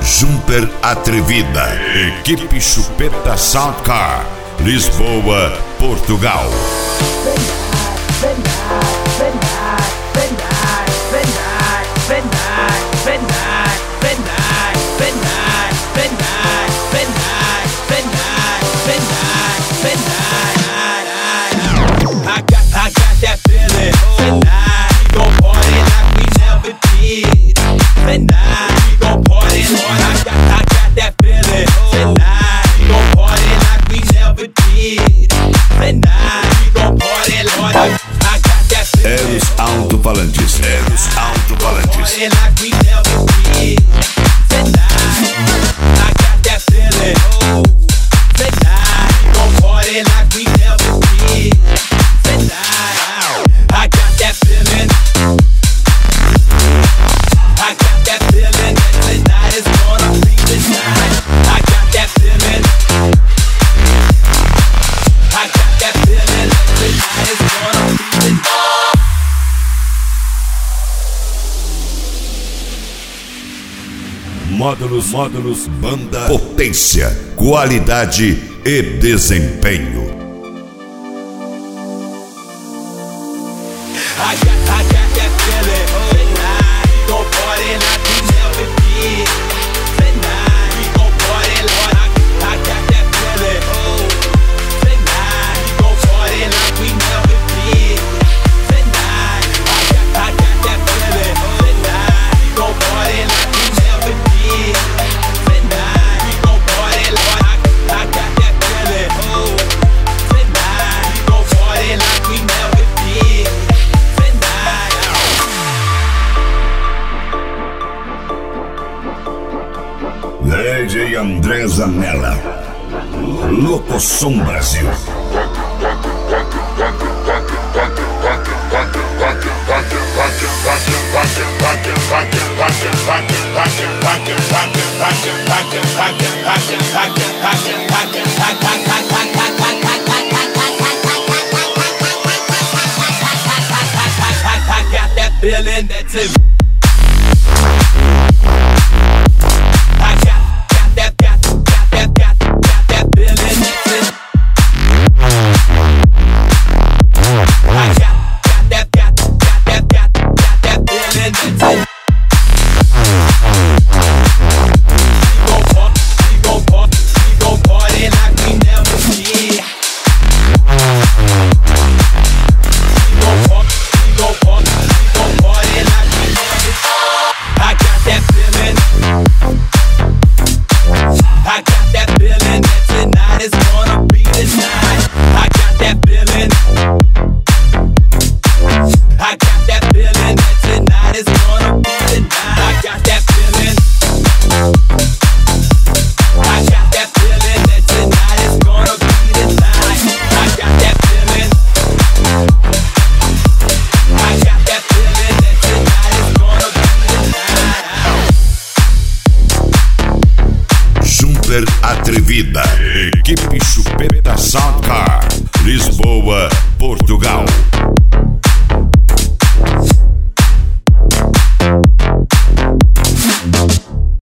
Jumper Atrevida, equipe Chupeta Soundcar, Lisboa, Portugal. I got that feeling. Tonight we gon' party like we never did. Tonight we gon' party, Lord. I got that feeling. Tonight we gon' party like we never did. Tonight we gon' party, Lord. I got that feeling. Eros Alto-Falantes. Party like we never did. Tonight I got that feeling. Tonight we gon' party like we never did. I got that feeling. I got that feeling that tonight is gonna be the night. I got that feeling. I got that feeling that tonight is gonna be the night. Módulos Banda Potência, qualidade e desempenho. I got that feeling. Tonight we gon' party like we never did. Tonight we gon' party, Lord. I got that feeling. Tonight we gon' party like we never did. Tonight I got that feeling. Tonight we gon' party like we never did. Tonight we gon' party, Lord. I got that feeling. Tonight we gon' party like we never did. DJ André Zanella, Locosom Brasil. I got that feeling that's it. Atrevida, equipe Chupeta Soundcar, Lisboa, Portugal.